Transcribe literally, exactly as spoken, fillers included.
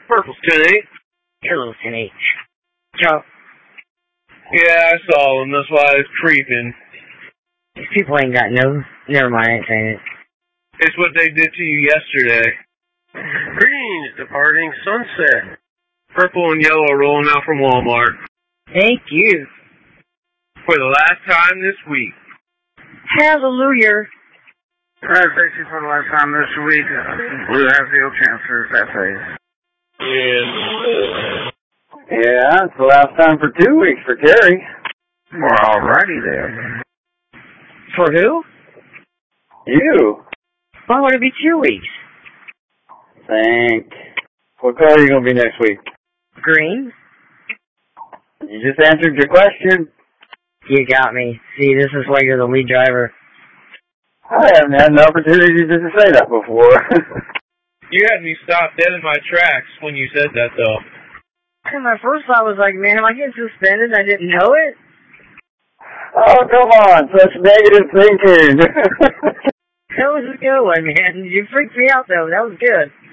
Purple's ten eight. Hello, ten eight. Joe. Yeah, I saw him. That's why I was creeping. These people ain't got no... Never mind, I ain't saying it. It's what they did to you yesterday. Green is departing Sunset. Purple and yellow rolling out from Walmart. Thank you. For the last time this week. Hallelujah. Alright, thank you for the last time this week. Blue Hatfield transfers that phase. Yeah. Yeah, it's the last time for two weeks for Terry. Well, alrighty then. For who? You. Why would it be two weeks? Think. What color are you going to be next week? Green? You just answered your question. You got me. See, this is why you're the lead driver. I haven't had an opportunity to say that before. You had me stop dead in my tracks when you said that, though. And my first thought was like, man, am I getting suspended? I didn't know it. Oh, come on. Such negative thinking. That was a good one, man. You freaked me out, though. That was good.